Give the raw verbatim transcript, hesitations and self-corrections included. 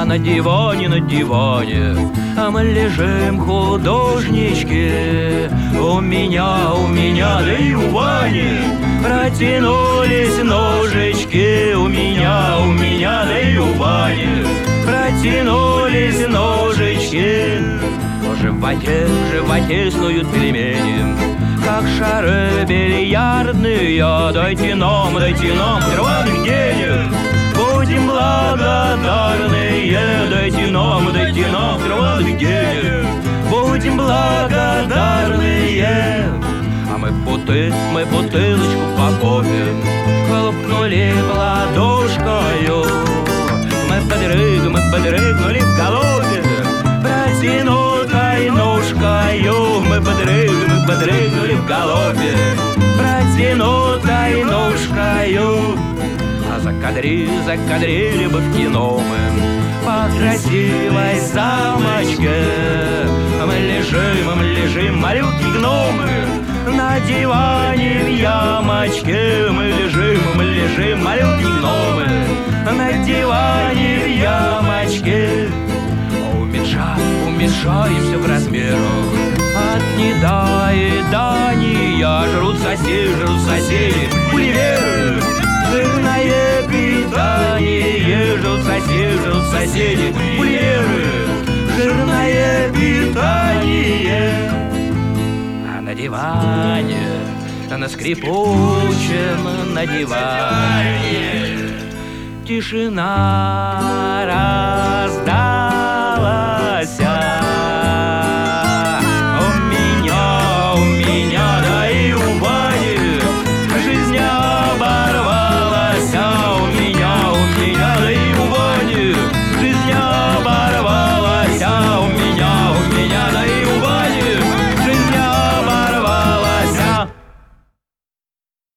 на диване, на диване а мы лежим, художнички. У меня, у меня, да и у Вани протянулись ножички. У меня, у меня, да и у Вани протянулись ножички. В животе, в животе снуют пельмени, как шары бильярдные. Дайте нам, дайте нам рваных денег, будем благодарны. Дайте нам, дайте нам рваных денег, будем благодарны. А мы буты, мы бутылочку попопим, хлопнули в ладошкою. Мы подрыг, мы подрыгнули в голове протянутой ножкою. Мы подрыг, мы подрыгнули в голове протянутой ножкою. А закадрили, закадрили бы в кино мы по красивой замочке. Мы лежим, мы лежим, малютки гномы, на диване в ямочке. Мы лежим, мы лежим, малютки гномы, на диване в ямочке. Уменьшаем, уменьшаемся в размерах от недоедания. Жрут соседи, жрут соседи пульверы, жирное питание. Жрут соседи, жрут соседи пульверы, жирное питание. А на диване, на скрипучем на диване тишина.